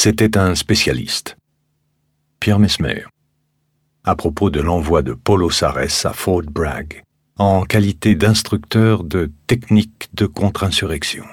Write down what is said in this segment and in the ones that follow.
C'était un spécialiste, Pierre Messmer, à propos de l'envoi de Paulo Sarès à Fort Bragg, en qualité d'instructeur de technique de contre-insurrection.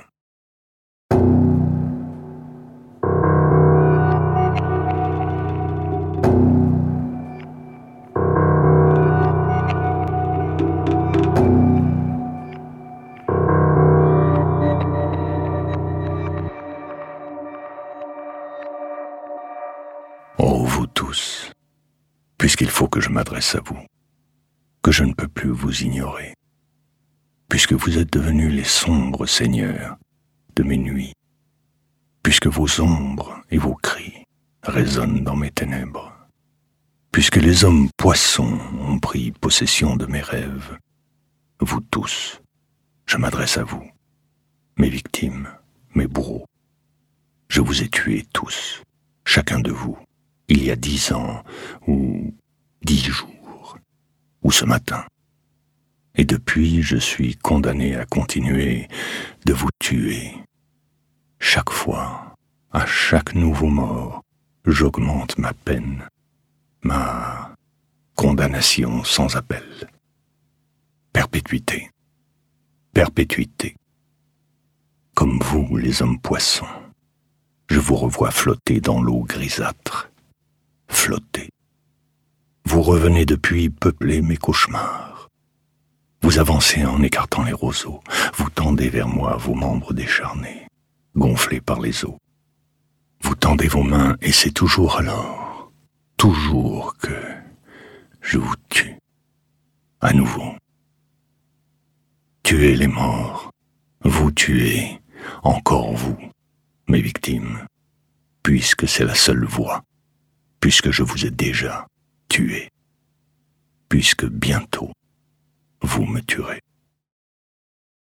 Oh, vous tous, puisqu'il faut que je m'adresse à vous, que je ne peux plus vous ignorer, puisque vous êtes devenus les sombres seigneurs de mes nuits, puisque vos ombres et vos cris résonnent dans mes ténèbres, puisque les hommes poissons ont pris possession de mes rêves, vous tous, je m'adresse à vous, mes victimes, mes bourreaux. Je vous ai tués tous, chacun de vous, il y a 10 ans, ou 10 jours, ou ce matin. Et depuis, je suis condamné à continuer de vous tuer. Chaque fois, à chaque nouveau mort, j'augmente ma peine, ma condamnation sans appel. Perpétuité. Perpétuité. Comme vous, les hommes poissons, je vous revois flotter dans l'eau grisâtre. Flotter. Vous revenez depuis peupler mes cauchemars. Vous avancez en écartant les roseaux. Vous tendez vers moi vos membres décharnés, gonflés par les eaux. Vous tendez vos mains et c'est toujours alors, toujours que je vous tue. À nouveau. Tuez les morts. Vous tuez, encore vous, mes victimes, puisque c'est la seule voie. Puisque je vous ai déjà tué, puisque bientôt vous me tuerez.